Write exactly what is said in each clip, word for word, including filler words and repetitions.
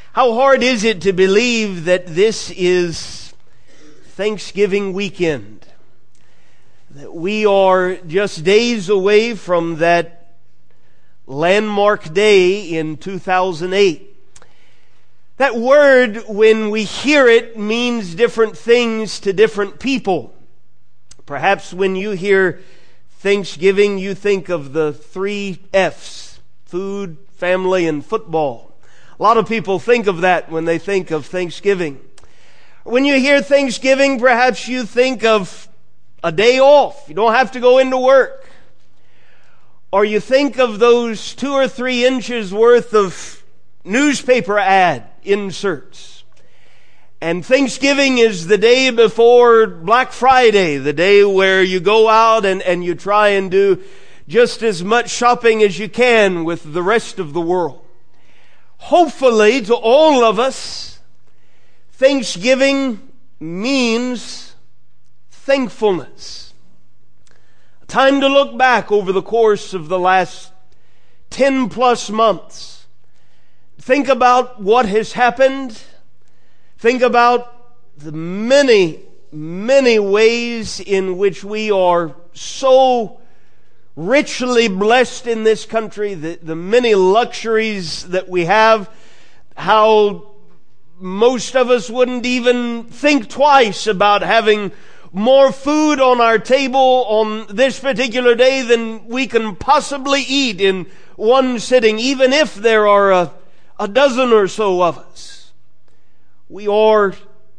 How hard is it to believe that this is Thanksgiving weekend? That we are just days away from that landmark day in two thousand eight. That word, when we hear it, means different things to different people. Perhaps when you hear Thanksgiving, you think of the three F's: food, family, and football. A lot of people think of that when they think of Thanksgiving. When you hear Thanksgiving, perhaps you think of a day off. You don't have to go into work. Or you think of those two or three inches worth of newspaper ad inserts. And Thanksgiving is the day before Black Friday, the day where you go out and, and you try and do just as much shopping as you can with the rest of the world. Hopefully, to all of us, Thanksgiving means thankfulness. A time to look back over the course of the last ten plus months. Think about what has happened. Think about the many, many ways in which we are so richly blessed in this country, the, the many luxuries that we have, how most of us wouldn't even think twice about having more food on our table on this particular day than we can possibly eat in one sitting, even if there are a, a dozen or so of us. We are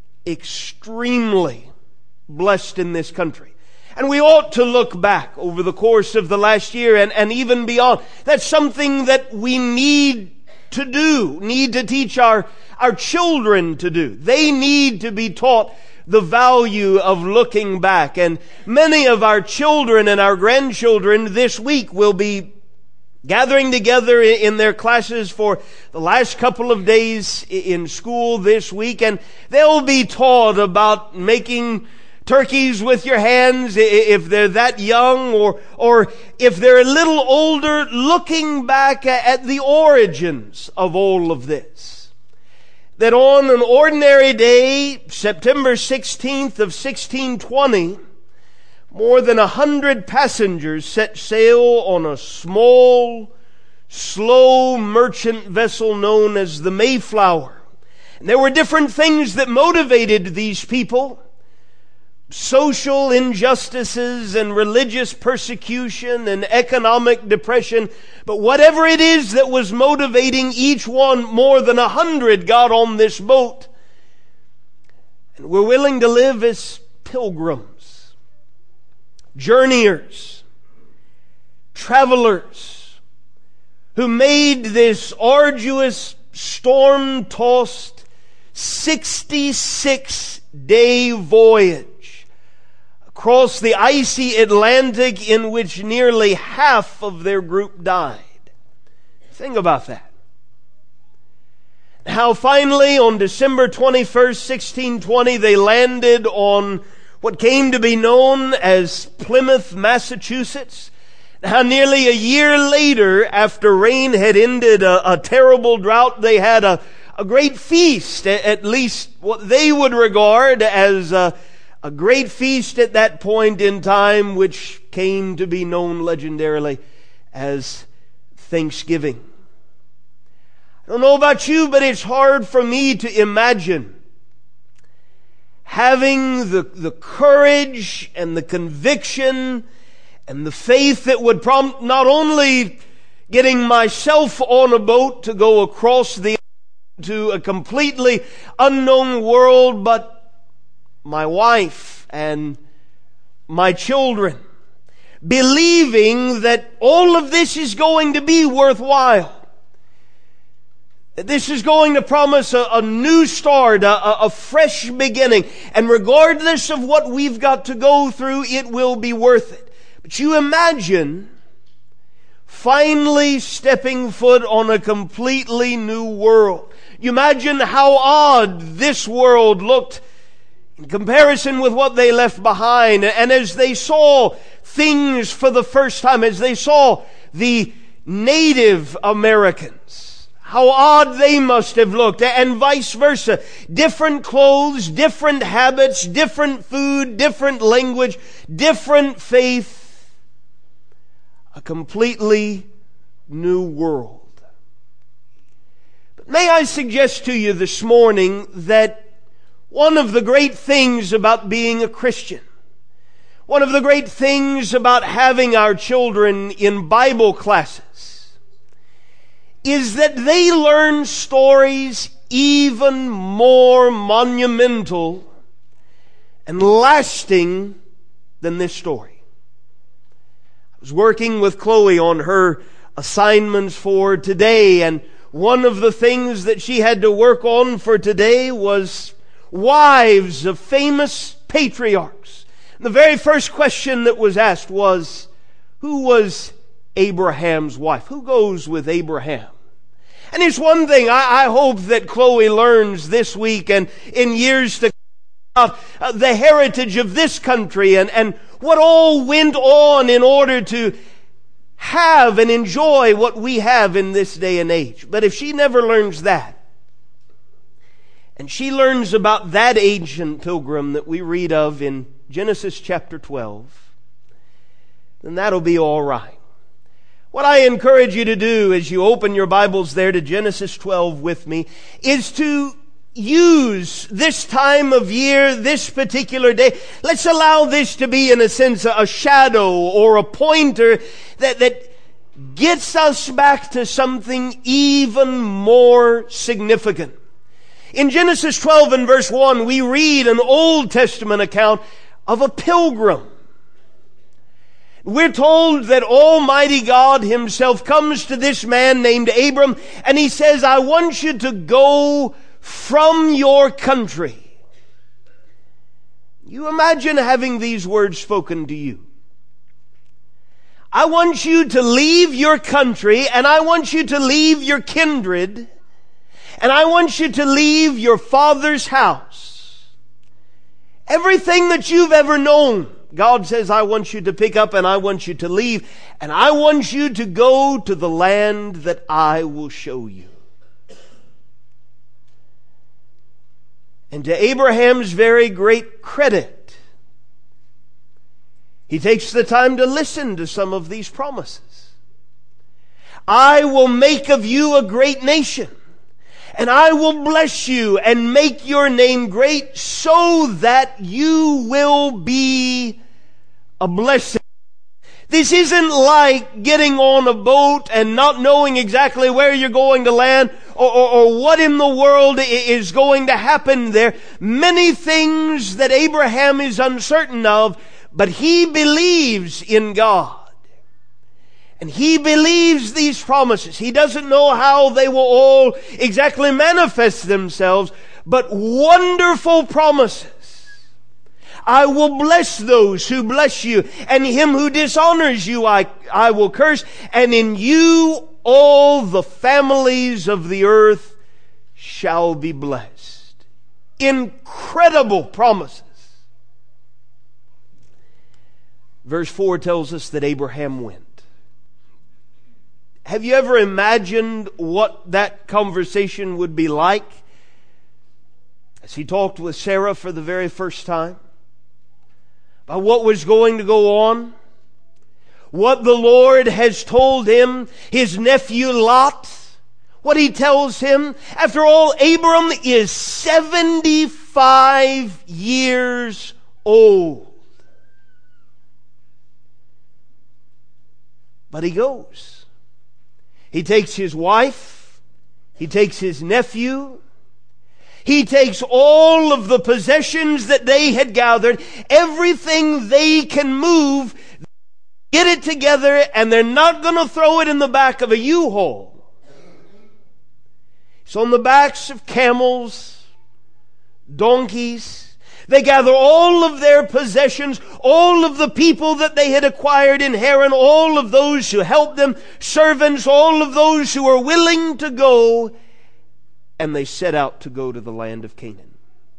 extremely blessed in this country. And we ought to look back over the course of the last year and, and even beyond. That's something that we need to do, need to teach our, our children to do. They need to be taught the value of looking back. And many of our children and our grandchildren this week will be gathering together in their classes for the last couple of days in school this week. And they'll be taught about making turkeys with your hands if they're that young, or or if they're a little older, looking back at the origins of all of this. That on an ordinary day, September sixteenth of sixteen twenty, more than a hundred passengers set sail on a small, slow merchant vessel known as the Mayflower. And there were different things that motivated these people. Social injustices and religious persecution and economic depression. But whatever it is that was motivating each one, more than a hundred got on this boat and were willing to live as pilgrims, journeyers, travelers, who made this arduous, storm-tossed, sixty-six day voyage across the icy Atlantic, in which nearly half of their group died. Think about that. How finally on December twenty-first, sixteen twenty, they landed on what came to be known as Plymouth, Massachusetts. How nearly a year later, after rain had ended a, a terrible drought, they had a, a great feast, at least what they would regard as a A great feast at that point in time, which came to be known legendarily as Thanksgiving. I don't know about you, but it's hard for me to imagine having the, the courage and the conviction and the faith that would prompt not only getting myself on a boat to go across the to a completely unknown world, but my wife and my children, believing that all of this is going to be worthwhile. That this is going to promise a, a new start, a, a fresh beginning. And regardless of what we've got to go through, it will be worth it. But you imagine finally stepping foot on a completely new world. You imagine how odd this world looked in comparison with what they left behind. And as they saw things for the first time, as they saw the Native Americans, How odd they must have looked, and vice versa. Different clothes, different habits, different food, different language, different faith. A completely new world. But may I suggest to you this morning that one of the great things about being a Christian, one of the great things about having our children in Bible classes, is that they learn stories even more monumental and lasting than this story. I was working with Chloe on her assignments for today, and one of the things that she had to work on for today was wives of famous patriarchs. And the very first question that was asked was, who was Abraham's wife? Who goes with Abraham? And it's one thing I, I hope that Chloe learns this week and in years to come about uh, the heritage of this country and, and what all went on in order to have and enjoy what we have in this day and age. But if she never learns that, and she learns about that ancient pilgrim that we read of in Genesis chapter twelve, then that'll be all right. What I encourage you to do as you open your Bibles there to Genesis twelve with me is to use this time of year, this particular day. Let's allow this to be, in a sense, a shadow or a pointer that, that gets us back to something even more significant. In Genesis twelve and verse one, we read an Old Testament account of a pilgrim. We're told that Almighty God Himself comes to this man named Abram, and He says, I want you to go from your country. You imagine having these words spoken to you. I want you to leave your country, and I want you to leave your kindred, and I want you to leave your father's house. Everything that you've ever known, God says, I want you to pick up and I want you to leave, and I want you to go to the land that I will show you. And to Abraham's very great credit, he takes the time to listen to some of these promises. I will make of you a great nation, and I will bless you and make your name great so that you will be a blessing. This isn't like getting on a boat and not knowing exactly where you're going to land or, or, or what in the world is going to happen there. Many things that Abraham is uncertain of, but he believes in God. And he believes these promises. He doesn't know how they will all exactly manifest themselves, but wonderful promises. I will bless those who bless you, and him who dishonors you I, I will curse, and in you all the families of the earth shall be blessed. Incredible promises. Verse four tells us that Abraham went. Have you ever imagined what that conversation would be like as he talked with Sarah for the very first time? About what was going to go on? What the Lord has told him, his nephew Lot, what he tells him. After all, Abram is seventy-five years old. But he goes. He takes his wife, he takes his nephew, he takes all of the possessions that they had gathered, everything they can move, get it together, and they're not going to throw it in the back of a U-Haul. It's on the backs of camels, donkeys. They gather all of their possessions, all of the people that they had acquired in Haran, all of those who helped them, servants, all of those who were willing to go, and they set out to go to the land of Canaan.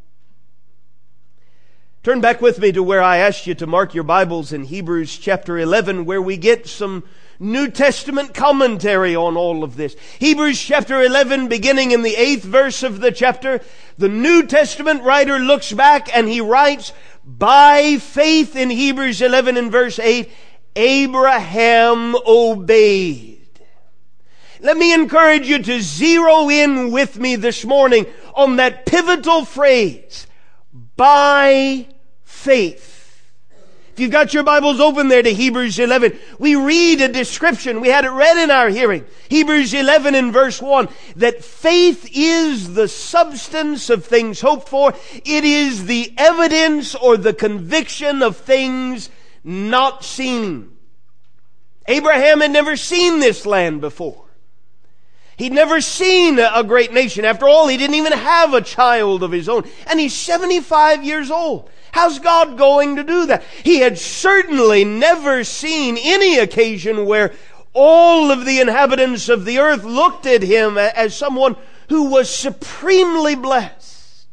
Turn back with me to where I asked you to mark your Bibles in Hebrews chapter eleven, where we get some New Testament commentary on all of this. Hebrews chapter eleven, beginning in the eighth verse of the chapter, the New Testament writer looks back and he writes, by faith in Hebrews eleven and verse eight, Abraham obeyed. Let me encourage you to zero in with me this morning on that pivotal phrase, by faith. If you've got your Bibles open there to Hebrews eleven, we read a description. We had it read in our hearing. Hebrews eleven and verse one, that faith is the substance of things hoped for. It is the evidence or the conviction of things not seen. Abraham had never seen this land before. He'd never seen a great nation. After all, he didn't even have a child of his own. And he's seventy-five years old. How's God going to do that? He had certainly never seen any occasion where all of the inhabitants of the earth looked at him as someone who was supremely blessed.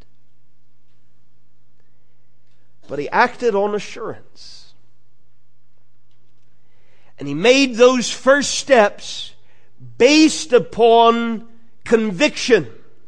But he acted on assurance. And he made those first steps based upon conviction.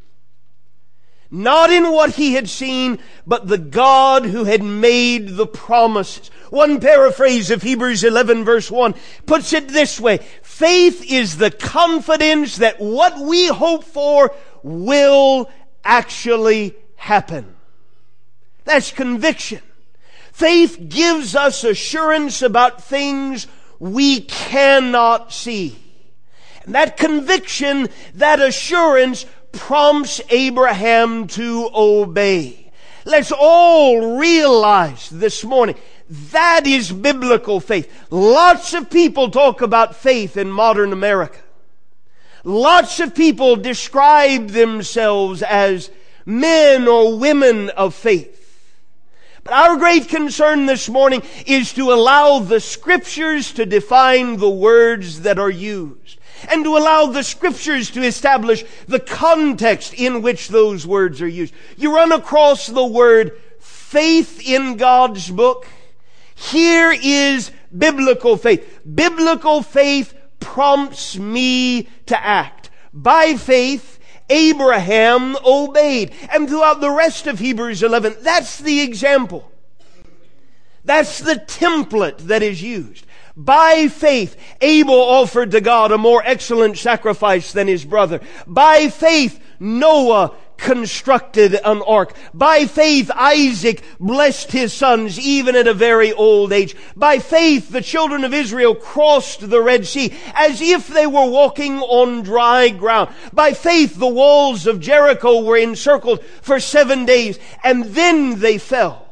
Not in what he had seen, but the God who had made the promises. One paraphrase of Hebrews eleven verse one puts it this way: faith is the confidence that what we hope for will actually happen. That's conviction. Faith gives us assurance about things we cannot see. And that conviction, that assurance, prompts Abraham to obey. Let's all realize this morning, that is biblical faith. Lots of people talk about faith in modern America. Lots of people describe themselves as men or women of faith. But our great concern this morning is to allow the Scriptures to define the words that are used, and to allow the Scriptures to establish the context in which those words are used. You run across the word faith in God's book. Here is biblical faith. Biblical faith prompts me to act. By faith, Abraham obeyed. And throughout the rest of Hebrews eleven, that's the example. That's the template that is used. By faith, Abel offered to God a more excellent sacrifice than his brother. By faith, Noah constructed an ark. By faith, Isaac blessed his sons even at a very old age. By faith, the children of Israel crossed the Red Sea as if they were walking on dry ground. By faith, the walls of Jericho were encircled for seven days, and then they fell.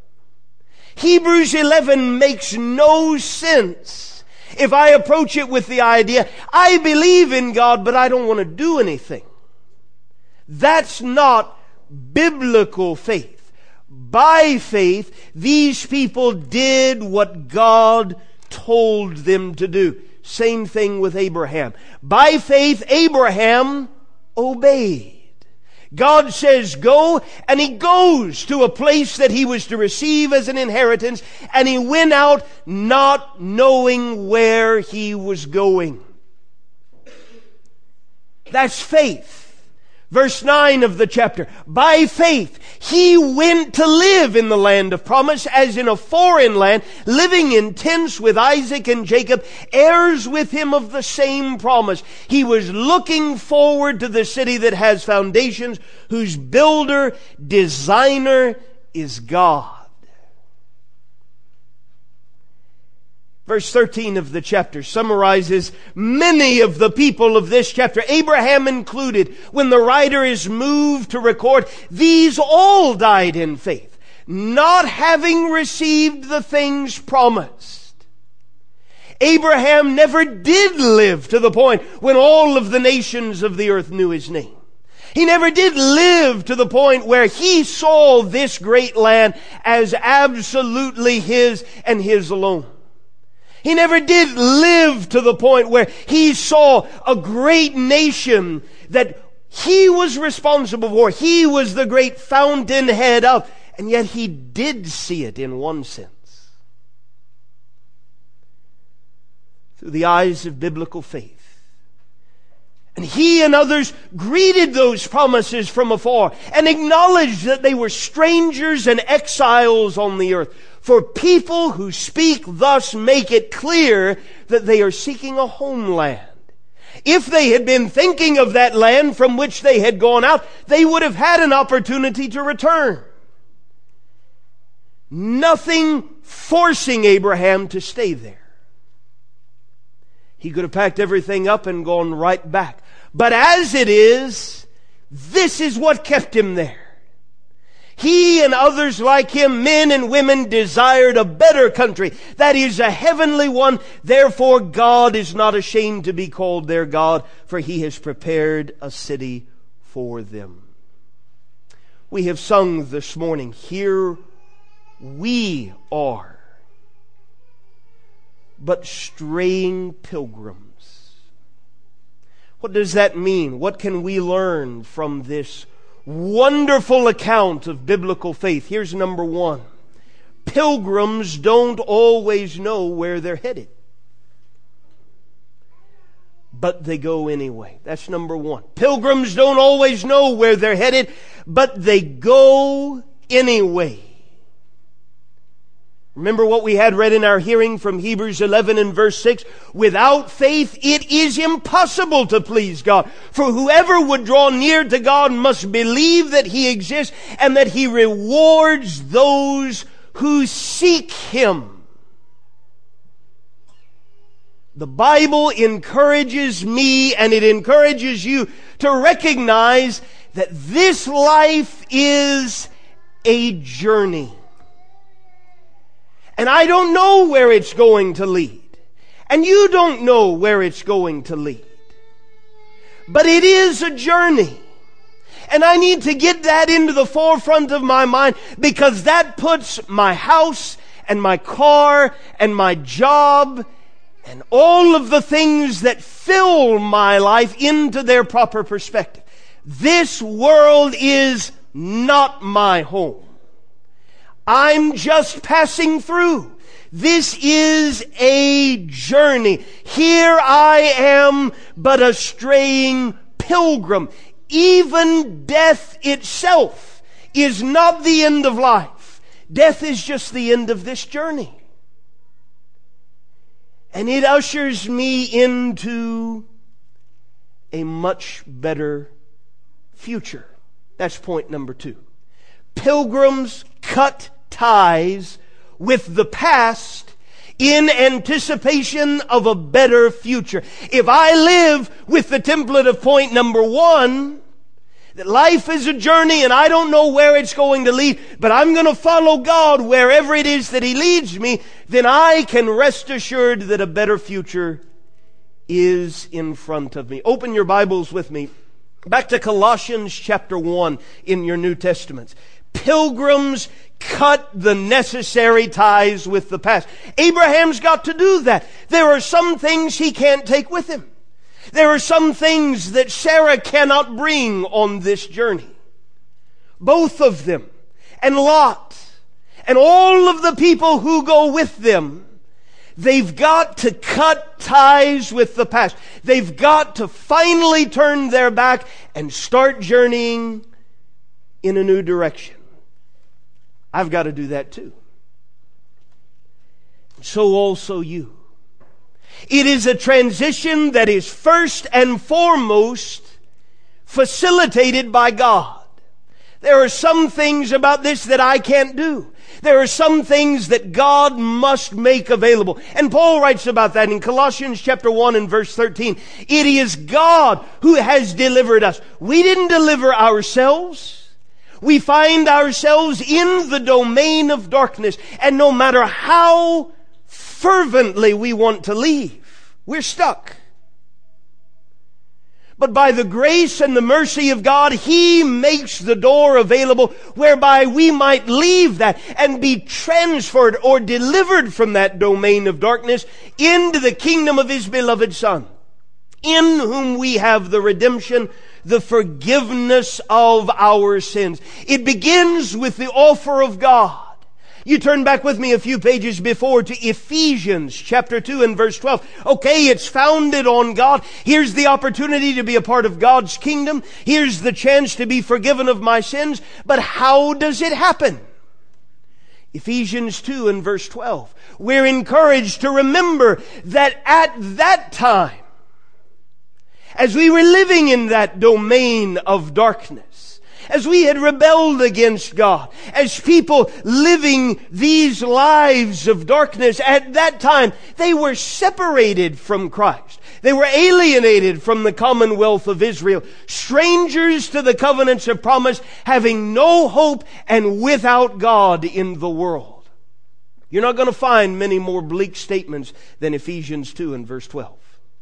Hebrews eleven makes no sense if I approach it with the idea, I believe in God, but I don't want to do anything. That's not biblical faith. By faith, these people did what God told them to do. Same thing with Abraham. By faith, Abraham obeyed. God says go, and he goes to a place that he was to receive as an inheritance, and he went out not knowing where he was going. That's faith. Verse nine of the chapter. By faith, he went to live in the land of promise as in a foreign land, living in tents with Isaac and Jacob, heirs with him of the same promise. He was looking forward to the city that has foundations, whose builder, designer is God. Verse thirteen of the chapter summarizes many of the people of this chapter, Abraham included, when the writer is moved to record, these all died in faith, not having received the things promised. Abraham never did live to the point when all of the nations of the earth knew his name. He never did live to the point where he saw this great land as absolutely his and his alone. He never did live to the point where he saw a great nation that he was responsible for. He was the great fountainhead of, and yet he did see it in one sense. through the eyes of biblical faith. And he and others greeted those promises from afar and acknowledged that they were strangers and exiles on the earth. For people who speak thus make it clear that they are seeking a homeland. If they had been thinking of that land from which they had gone out, they would have had an opportunity to return. Nothing forcing Abraham to stay there. He could have packed everything up and gone right back. But as it is, this is what kept him there. He and others like him, men and women, desired a better country. That is a heavenly one. Therefore, God is not ashamed to be called their God, for He has prepared a city for them. We have sung this morning, "Here we are, but straying pilgrims." What does that mean? What can we learn from this wonderful account of biblical faith? Here's number one. Pilgrims don't always know where they're headed, but they go anyway. That's number one. Pilgrims don't always know where they're headed, but they go anyway. Remember what we had read in our hearing from Hebrews eleven and verse six. Without faith it is impossible to please God. For whoever would draw near to God must believe that He exists and that He rewards those who seek Him. The Bible encourages me and it encourages you to recognize that this life is a journey. And I don't know where it's going to lead. And you don't know where it's going to lead. But it is a journey. And I need to get that into the forefront of my mind, because that puts my house and my car and my job and all of the things that fill my life into their proper perspective. This world is not my home. I'm just passing through. This is a journey. Here I am, but a straying pilgrim. Even death itself is not the end of life. Death is just the end of this journey. And it ushers me into a much better future. That's point number two. Pilgrims cut ties with the past in anticipation of a better future. If I live with the template of point number one, that life is a journey and I don't know where it's going to lead, but I'm going to follow God wherever it is that He leads me, then I can rest assured that a better future is in front of me. Open your Bibles with me back to Colossians chapter one in your New Testaments. Pilgrims cut the necessary ties with the past. Abraham's got to do that. There are some things he can't take with him. There are some things that Sarah cannot bring on this journey. Both of them, and Lot, and all of the people who go with them, they've got to cut ties with the past. They've got to finally turn their back and start journeying in a new direction. I've got to do that too. So also you. It is a transition that is first and foremost facilitated by God. There are some things about this that I can't do. There are some things that God must make available. And Paul writes about that in Colossians chapter one and verse thirteen. It is God who has delivered us. We didn't deliver ourselves. We find ourselves in the domain of darkness, and no matter how fervently we want to leave, we're stuck. But by the grace and the mercy of God, He makes the door available whereby we might leave that and be transferred or delivered from that domain of darkness into the kingdom of His beloved Son, in whom we have the redemption, the forgiveness of our sins. It begins with the offer of God. You turn back with me a few pages before to Ephesians chapter two and verse twelve. Okay, it's founded on God. Here's the opportunity to be a part of God's kingdom. Here's the chance to be forgiven of my sins. But how does it happen? Ephesians two and verse twelve. We're encouraged to remember that at that time, as we were living in that domain of darkness, as we had rebelled against God, as people living these lives of darkness, at that time, they were separated from Christ. They were alienated from the commonwealth of Israel, strangers to the covenants of promise, having no hope and without God in the world. You're not going to find many more bleak statements than Ephesians two and verse twelve.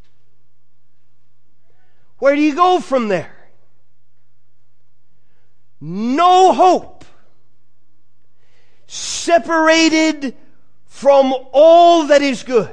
Where do you go from there? No hope. Separated from all that is good.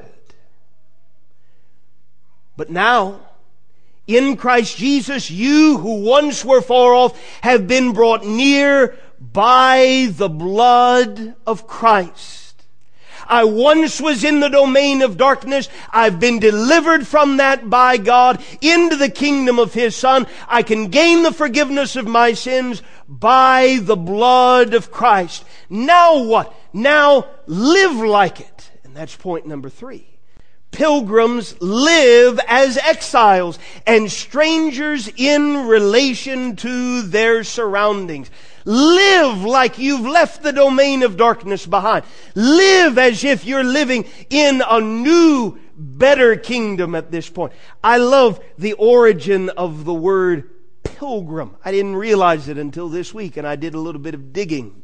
But now, in Christ Jesus, you who once were far off have been brought near by the blood of Christ. I once was in the domain of darkness. I've been delivered from that by God into the kingdom of His Son. I can gain the forgiveness of my sins by the blood of Christ. Now what? Now live like it. And that's point number three. Pilgrims live as exiles and strangers in relation to their surroundings. Live like you've left the domain of darkness behind. Live as if you're living in a new, better kingdom at this point. I love the origin of the word pilgrim. I didn't realize it until this week, and I did a little bit of digging.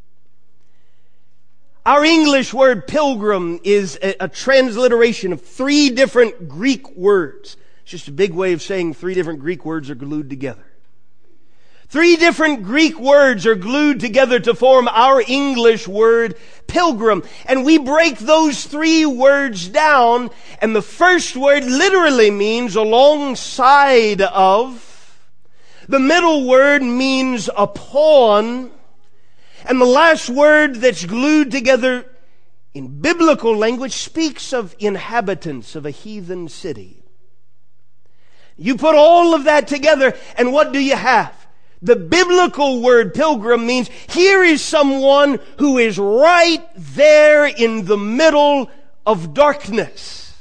Our English word pilgrim is a, a transliteration of three different Greek words. It's just a big way of saying three different Greek words are glued together. Three different Greek words are glued together to form our English word pilgrim. And we break those three words down, and the first word literally means alongside of. The middle word means upon. And the last word that's glued together in biblical language speaks of inhabitants of a heathen city. You put all of that together, and what do you have? The biblical word pilgrim means here is someone who is right there in the middle of darkness.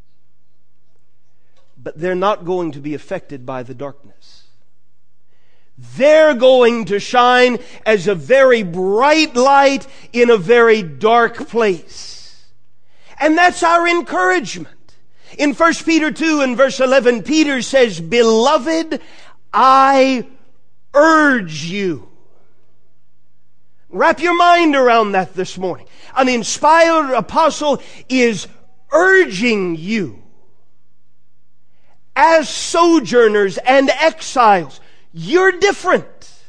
But they're not going to be affected by the darkness. They're going to shine as a very bright light in a very dark place. And that's our encouragement. In First Peter two and verse eleven, Peter says, "Beloved, I urge you." Wrap your mind around that this morning. An inspired apostle is urging you as sojourners and exiles. You're different.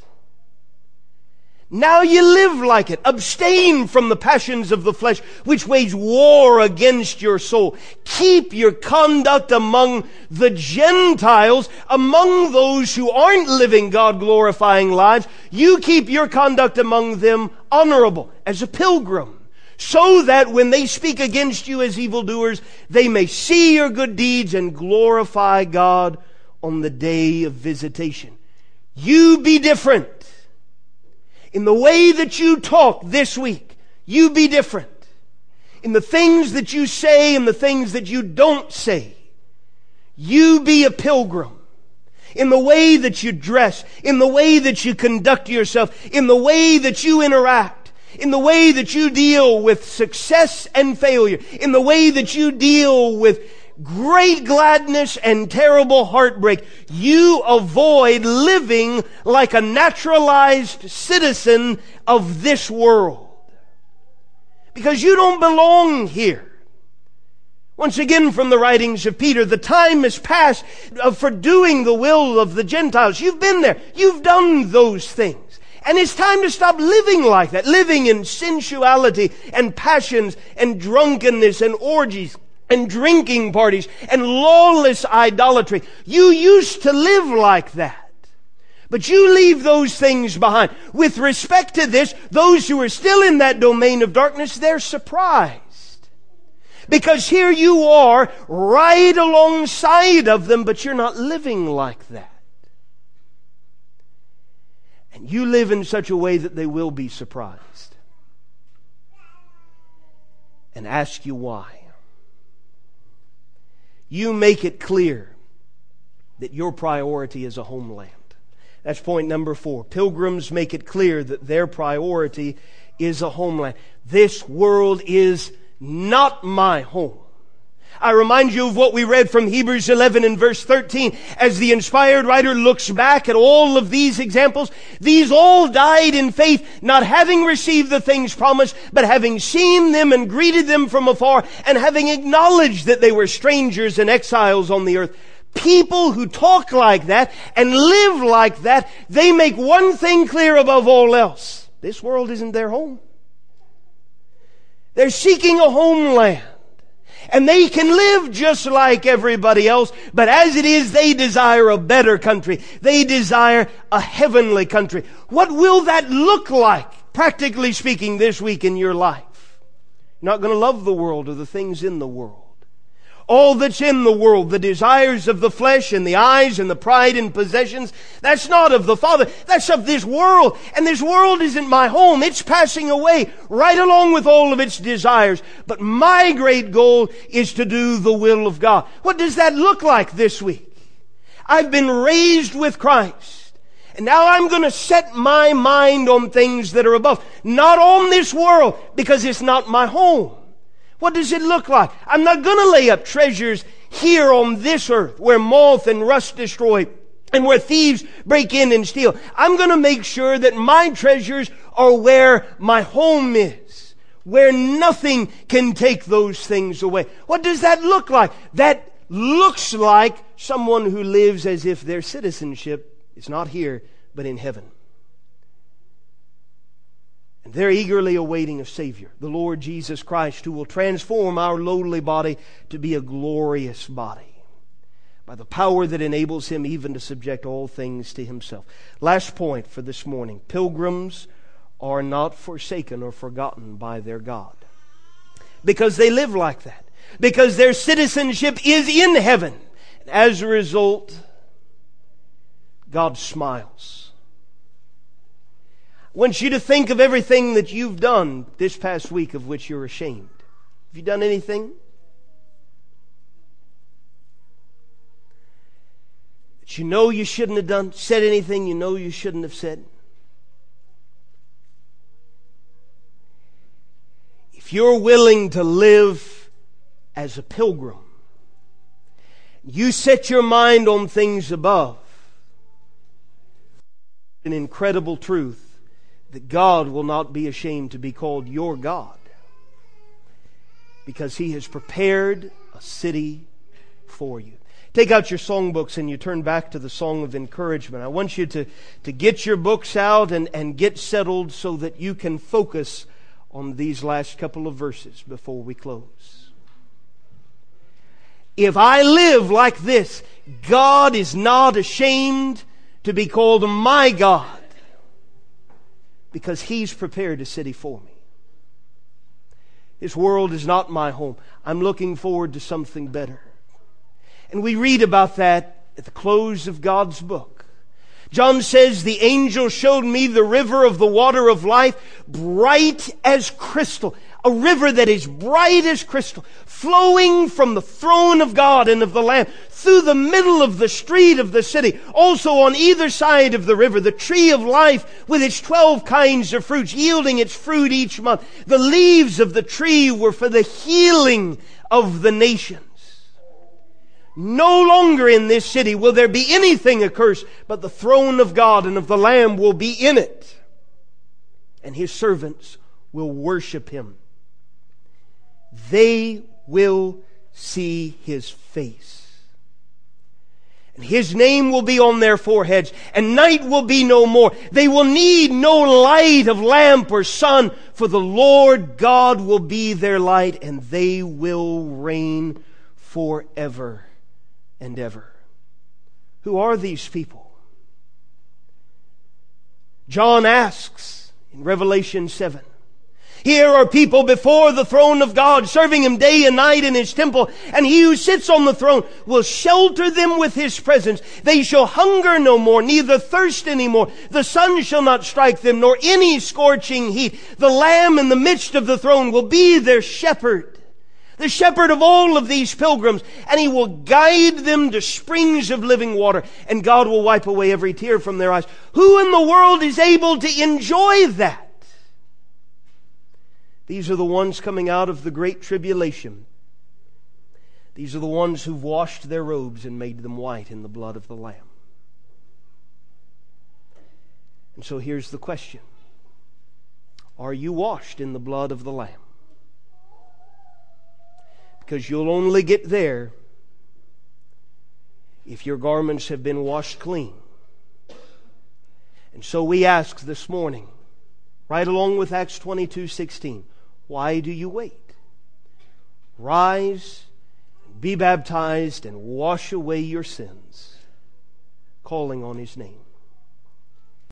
Now you live like it. Abstain from the passions of the flesh, which wage war against your soul. Keep your conduct among the Gentiles, among those who aren't living God-glorifying lives. You keep your conduct among them honorable, as a pilgrim, so that when they speak against you as evildoers, they may see your good deeds and glorify God on the day of visitation. You be different. In the way that you talk this week, you be different. In the things that you say and the things that you don't say, you be a pilgrim. In the way that you dress, in the way that you conduct yourself, in the way that you interact, in the way that you deal with success and failure, in the way that you deal with great gladness and terrible heartbreak, you avoid living like a naturalized citizen of this world. Because you don't belong here. Once again, from the writings of Peter, the time has passed for doing the will of the Gentiles. You've been there. You've done those things. And it's time to stop living like that, living in sensuality and passions and drunkenness and orgies and drinking parties and lawless idolatry. You used to live like that. But you leave those things behind. With respect to this, those who are still in that domain of darkness, they're surprised. Because here you are, right alongside of them, but you're not living like that. And you live in such a way that they will be surprised. And ask you why. You make it clear that your priority is a homeland. That's point number four. Pilgrims make it clear that their priority is a homeland. This world is not my home. I remind you of what we read from Hebrews eleven and verse thirteen. As the inspired writer looks back at all of these examples, these all died in faith, not having received the things promised, but having seen them and greeted them from afar, and having acknowledged that they were strangers and exiles on the earth. People who talk like that and live like that, they make one thing clear above all else. This world isn't their home. They're seeking a homeland. And they can live just like everybody else, but as it is, they desire a better country. They desire a heavenly country. What will that look like, practically speaking, this week in your life? You're not going to love the world or the things in the world. All that's in the world, the desires of the flesh and the eyes and the pride and possessions, that's not of the Father. That's of this world. And this world isn't my home. It's passing away right along with all of its desires. But my great goal is to do the will of God. What does that look like this week? I've been raised with Christ. And now I'm going to set my mind on things that are above. Not on this world, because it's not my home. What does it look like? I'm not going to lay up treasures here on this earth where moth and rust destroy and where thieves break in and steal. I'm going to make sure that my treasures are where my home is, where nothing can take those things away. What does that look like? That looks like someone who lives as if their citizenship is not here, but in heaven. And they're eagerly awaiting a Savior, the Lord Jesus Christ, who will transform our lowly body to be a glorious body by the power that enables Him even to subject all things to Himself. Last point for this morning. Pilgrims are not forsaken or forgotten by their God. Because they live like that. Because their citizenship is in heaven. And as a result, God smiles. I want you to think of everything that you've done this past week of which you're ashamed. Have you done anything that you know you shouldn't have done? Said anything you know you shouldn't have said? If you're willing to live as a pilgrim, you set your mind on things above, an incredible truth that God will not be ashamed to be called your God, because He has prepared a city for you. Take out your songbooks and you turn back to the song of encouragement. I want you to, to get your books out and, and get settled so that you can focus on these last couple of verses before we close. If I live like this, God is not ashamed to be called my God, because He's prepared a city for me. This world is not my home. I'm looking forward to something better. And we read about that at the close of God's book. John says, the angel showed me the river of the water of life, bright as crystal. A river that is bright as crystal, flowing from the throne of God and of the Lamb through the middle of the street of the city. Also on either side of the river, the tree of life with its twelve kinds of fruits, yielding its fruit each month. The leaves of the tree were for the healing of the nations. No longer in this city will there be anything accursed, but the throne of God and of the Lamb will be in it, and His servants will worship Him. They will see His face. And His name will be on their foreheads, and night will be no more. They will need no light of lamp or sun, for the Lord God will be their light, and they will reign forever and ever. Who are these people? John asks in Revelation seven, here are people before the throne of God, serving Him day and night in His temple, and He who sits on the throne will shelter them with His presence. They shall hunger no more, neither thirst any more. The sun shall not strike them, nor any scorching heat. The Lamb in the midst of the throne will be their shepherd, the shepherd of all of these pilgrims, and He will guide them to springs of living water, and God will wipe away every tear from their eyes. Who in the world is able to enjoy that? These are the ones coming out of the great tribulation. These are the ones who've washed their robes and made them white in the blood of the Lamb. And so here's the question. Are you washed in the blood of the Lamb? Because you'll only get there if your garments have been washed clean. And so we ask this morning, right along with Acts twenty-two sixteen, why do you wait? Rise, be baptized, and wash away your sins, calling on His name.